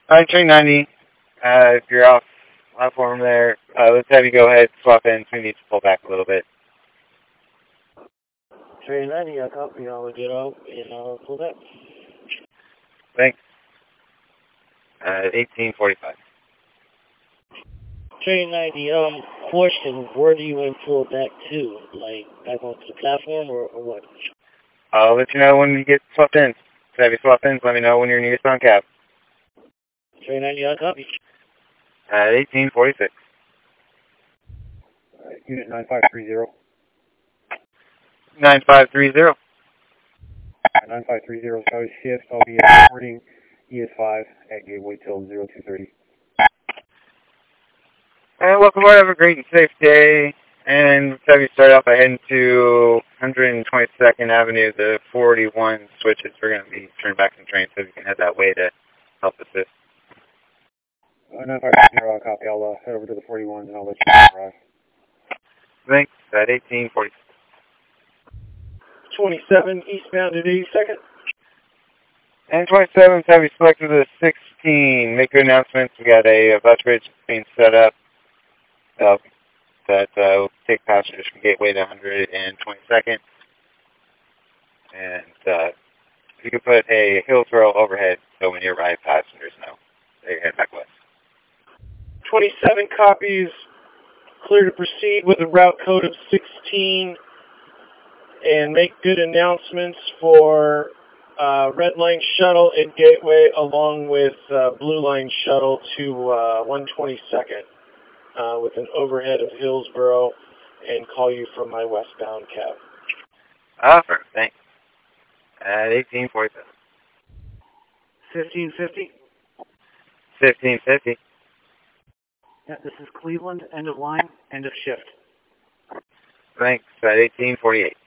Alright, train 90. If you're off platform there, let's have you go ahead, swap in. We need to pull back a little bit. Train 90, I copy. I'll get out and I'll pull back. Thanks. 1845. Train 90, question, where do you want to pull back to? Like, back onto the platform or what? I'll let you know when you get swapped in. So have you swap in, let me know when you're nearest on cap. Train 90, I copy. 1846. Unit 9530. 9530. 9530, South Shift. I'll be reporting ES5 at Gateway till 0230. And welcome aboard. Have a great and safe day. And let's have you start off by heading to 122nd Avenue. The 41 switches. We're going to be turned back in train so you can head that way to help assist. 9530, I'll copy. I'll head over to the 41 and I'll let you know arrive. Thanks. At 1846. 27, eastbound at 82nd. And 27, have you selected the 16. Make your announcements. We got a bus bridge being set up that will take passengers from Gateway to 122nd. And you can put a Hillsborough overhead so when you arrive, passengers know that you're heading back west. 27 copies. Clear to proceed with a route code of 16 and make good announcements for Red Line Shuttle and Gateway along with Blue Line Shuttle to 122nd with an overhead of Hillsborough and call you from my westbound cab. Offer, thanks. At 1847. 1550. 1550. Yeah, this is Cleveland, end of line, end of shift. Thanks. At 1848.